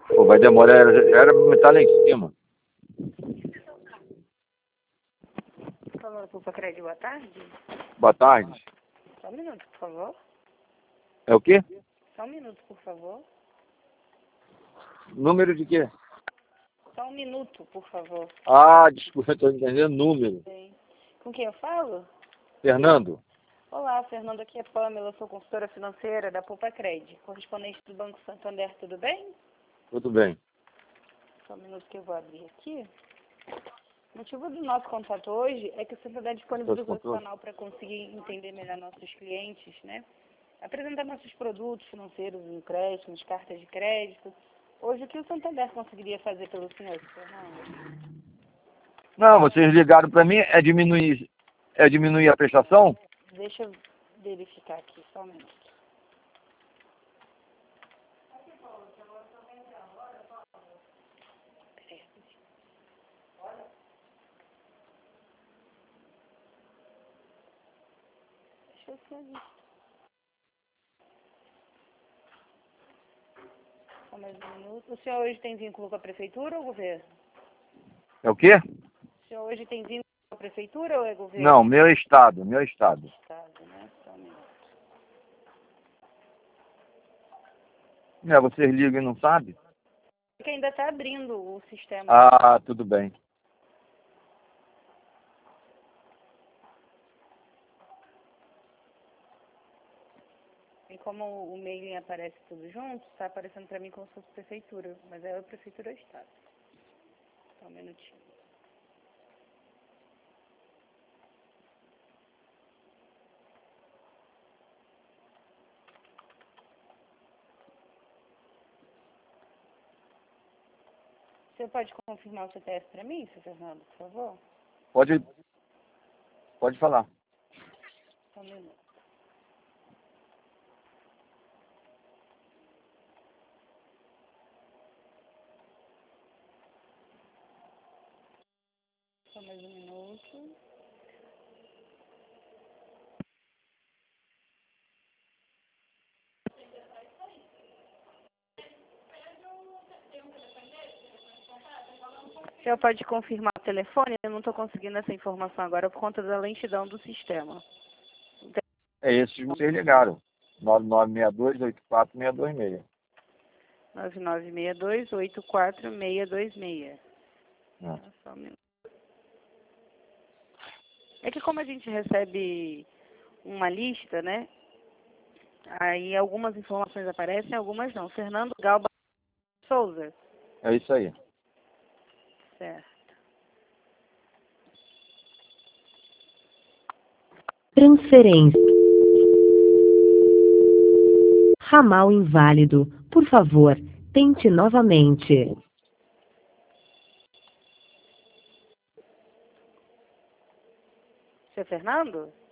Pô, vai demorar, era pra estar lá em cima. Por favor, Pulpacred, boa tarde. Boa tarde. Só um minuto, por favor. É o quê? Só um minuto, por favor. Número de quê? Só um minuto, por favor. Ah, desculpa, eu tô entendendo número. Bem. Com quem eu falo? Fernando? Olá, Fernando, aqui é Pamela, sou consultora financeira da Pulpacred, correspondente do Banco Santander, tudo bem? Tudo bem. Só um minuto que eu vou abrir aqui. O motivo do nosso contato hoje é que o Santander disponibilizou esse canal para conseguir entender melhor nossos clientes, né? Apresentar nossos produtos financeiros, empréstimos, cartas de crédito. Hoje, o que o Santander conseguiria fazer pelo senhor, Fernando? Não, vocês ligaram para mim, é diminuir a prestação? Deixa eu verificar aqui, só um minuto. Peraí, rapidinho. Deixa eu ver. Só mais um minuto. O senhor hoje tem vínculo com a prefeitura ou governo? É o quê? O senhor hoje tem vínculo com a prefeitura ou é governo? Não, meu estado. Estado, né? Só um minuto. É, vocês ligam e não sabem? Porque ainda está abrindo o sistema. Ah, tudo bem. E como o mailing aparece tudo junto, está aparecendo para mim como se fosse prefeitura. Mas é a prefeitura ou estado. Só um minutinho. Você pode confirmar o CPF para mim, seu Fernando, por favor? Pode falar. Só um minuto. Só mais um minuto. O senhor pode confirmar o telefone? Eu não estou conseguindo essa informação agora por conta da lentidão do sistema. É esse que vocês ligaram. 9962-84626. 9962-84626. Só um minuto. É que como a gente recebe uma lista, né? Aí algumas informações aparecem, algumas não. Fernando Galba Souza. É isso aí. Certo. Transferência. Ramal inválido. Por favor, tente novamente. Seu Fernando?